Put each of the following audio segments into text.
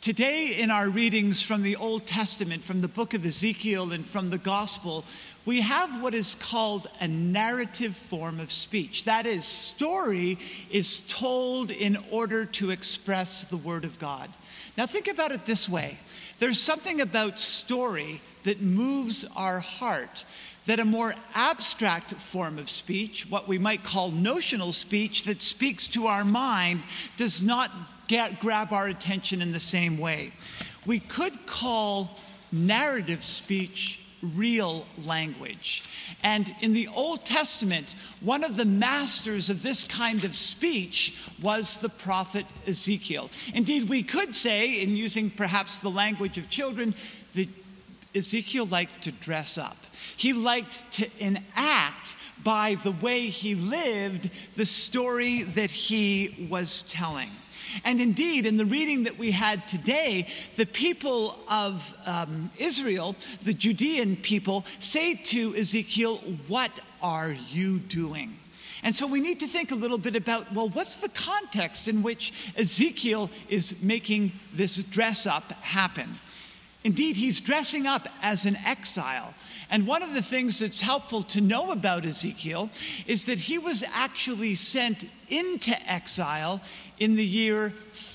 Today in our readings from the Old Testament, from the book of Ezekiel and from the Gospel, we have what is called a narrative form of speech. That is, story is told in order to express the Word of God. Now think about it this way. There's something about story that moves our heart that a more abstract form of speech, what we might call notional speech that speaks to our mind, does not grab our attention in the same way. We could call narrative speech real language. And in the Old Testament, one of the masters of this kind of speech was the prophet Ezekiel. Indeed, we could say, in using perhaps the language of children, that Ezekiel liked to dress up. He liked to enact by the way he lived the story that he was telling. And indeed, in the reading that we had today, the people of Israel, the Judean people, say to Ezekiel, "What are you doing?" And so we need to think a little bit about, well, what's the context in which Ezekiel is making this dress up happen? Indeed, he's dressing up as an exile. And one of the things that's helpful to know about Ezekiel is that he was actually sent into exile in the year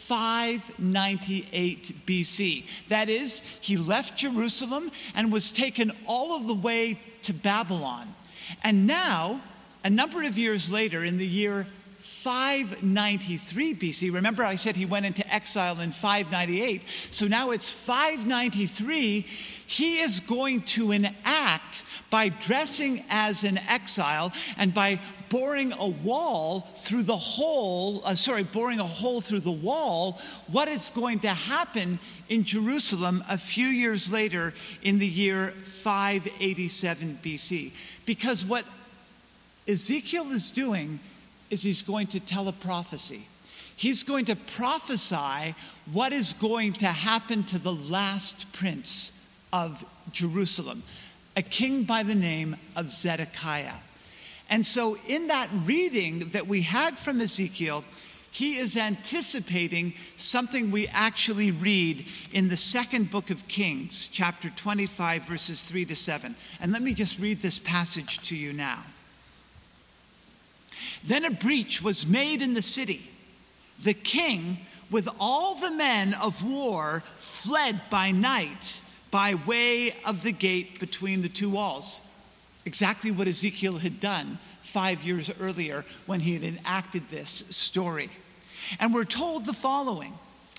598 BC. That is, he left Jerusalem and was taken all of the way to Babylon. And now, a number of years later, in the year 593 BC, remember I said he went into exile in 598, so now it's 593, he is going to enact by dressing as an exile and by boring a hole through the wall, what is going to happen in Jerusalem a few years later in the year 587 BC. Because what Ezekiel is doing is he's going to tell a prophecy. He's going to prophesy what is going to happen to the last prince of Jerusalem, a king by the name of Zedekiah. And so in that reading that we had from Ezekiel, he is anticipating something we actually read in the second book of Kings, chapter 25, verses 3 to 7. And let me just read this passage to you now. Then a breach was made in the city. The king, with all the men of war, fled by night by way of the gate between the two walls. Exactly what Ezekiel had done 5 years earlier when he had enacted this story. And we're told the following: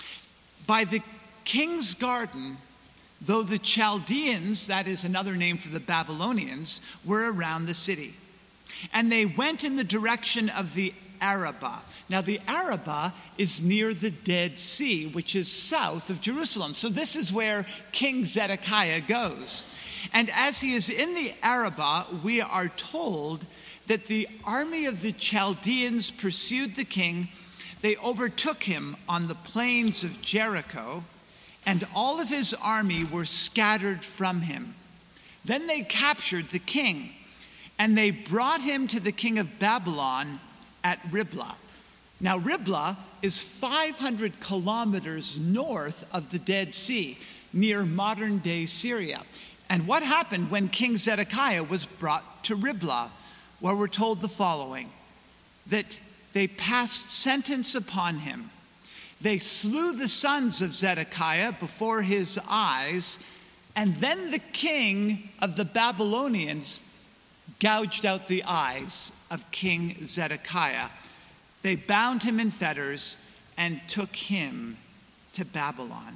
by the king's garden, though the Chaldeans, that is another name for the Babylonians, were around the city. And they went in the direction of the Arabah. Now, the Arabah is near the Dead Sea, which is south of Jerusalem. So this is where King Zedekiah goes. And as he is in the Arabah, we are told that the army of the Chaldeans pursued the king. They overtook him on the plains of Jericho, and all of his army were scattered from him. Then they captured the king, and they brought him to the king of Babylon at Riblah. Now, Riblah is 500 kilometers north of the Dead Sea, near modern-day Syria. And what happened when King Zedekiah was brought to Riblah? Well, we're told the following: that they passed sentence upon him. They slew the sons of Zedekiah before his eyes, and then the king of the Babylonians gouged out the eyes of King Zedekiah. They bound him in fetters and took him to Babylon.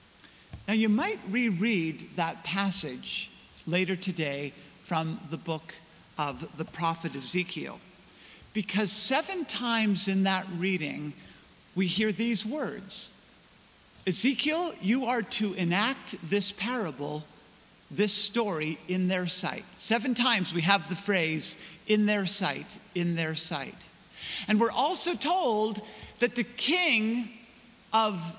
Now, you might reread that passage later today from the book of the prophet Ezekiel, because 7 times in that reading we hear these words: Ezekiel, you are to enact this parable, this story, in their sight. 7 times we have the phrase, in their sight, in their sight. And we're also told that the king of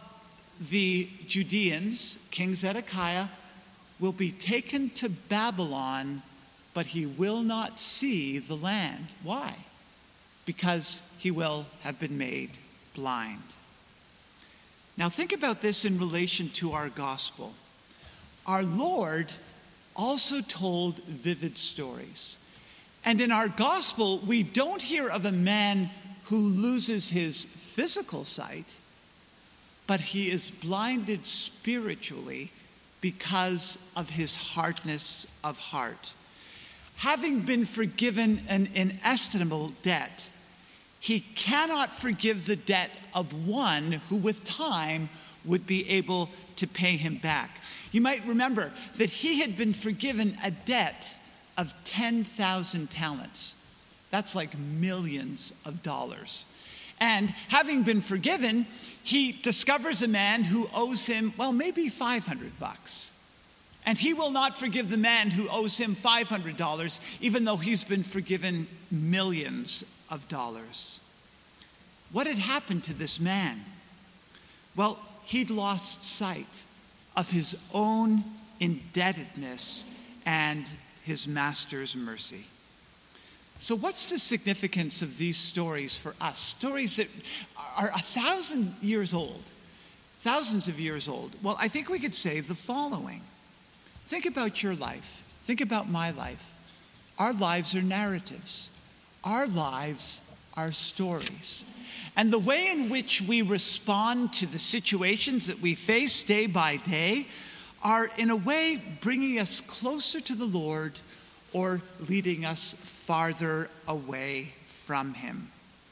the Judeans, King Zedekiah, will be taken to Babylon, but he will not see the land. Why? Because he will have been made blind. Now think about this in relation to our gospel. Our Lord also told vivid stories. And in our gospel, we don't hear of a man who loses his physical sight, but he is blinded spiritually because of his hardness of heart. Having been forgiven an inestimable debt, he cannot forgive the debt of one who with time would be able to pay him back. You might remember that he had been forgiven a debt of 10,000 talents. That's like millions of dollars. And having been forgiven, he discovers a man who owes him, well, maybe $500. And he will not forgive the man who owes him $500, even though he's been forgiven millions of dollars. What had happened to this man? Well, he'd lost sight of his own indebtedness and his master's mercy. So what's the significance of these stories for us? Stories that are 1,000 years old, thousands of years old. Well, I think we could say the following. Think about your life. Think about my life. Our lives are narratives. Our lives are stories. And the way in which we respond to the situations that we face day by day are, in a way, bringing us closer to the Lord or leading us farther away from him.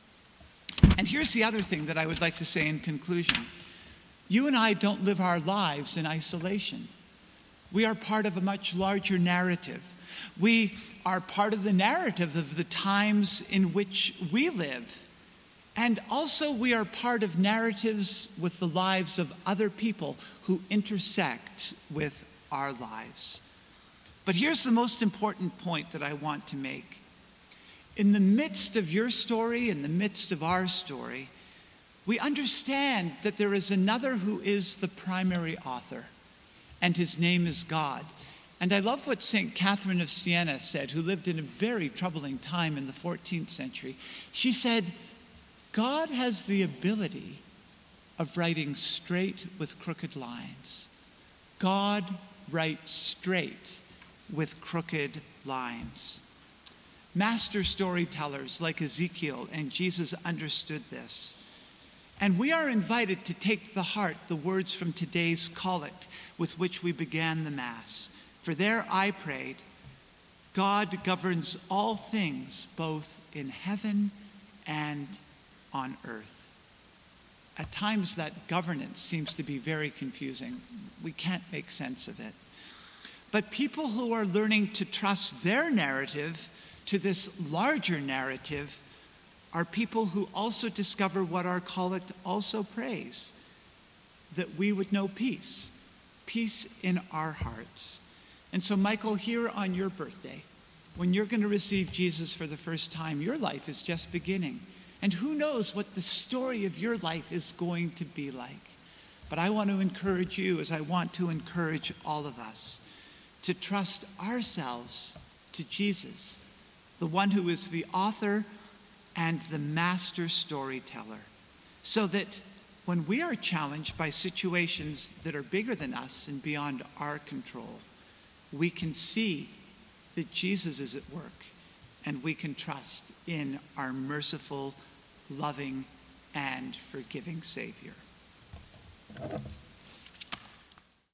And here's the other thing that I would like to say in conclusion. You and I don't live our lives in isolation. We are part of a much larger narrative. We are part of the narrative of the times in which we live. And also we are part of narratives with the lives of other people who intersect with our lives. But here's the most important point that I want to make. In the midst of your story, in the midst of our story, we understand that there is another who is the primary author, and his name is God. And I love what St. Catherine of Siena said, who lived in a very troubling time in the 14th century. She said, God has the ability of writing straight with crooked lines. God writes straight with crooked lines. Master storytellers like Ezekiel and Jesus understood this. And we are invited to take to heart the words from today's collect with which we began the Mass. For there I prayed, God governs all things both in heaven and on earth. At times that governance seems to be very confusing. We can't make sense of it. But people who are learning to trust their narrative to this larger narrative are people who also discover what our collect also prays, that we would know peace, peace in our hearts. And so, Michael, here on your birthday, when you're going to receive Jesus for the first time, your life is just beginning. And who knows what the story of your life is going to be like. But I want to encourage you, as I want to encourage all of us, to trust ourselves to Jesus, the one who is the author and the master storyteller, so that when we are challenged by situations that are bigger than us and beyond our control, we can see that Jesus is at work, and we can trust in our merciful, loving, and forgiving Savior.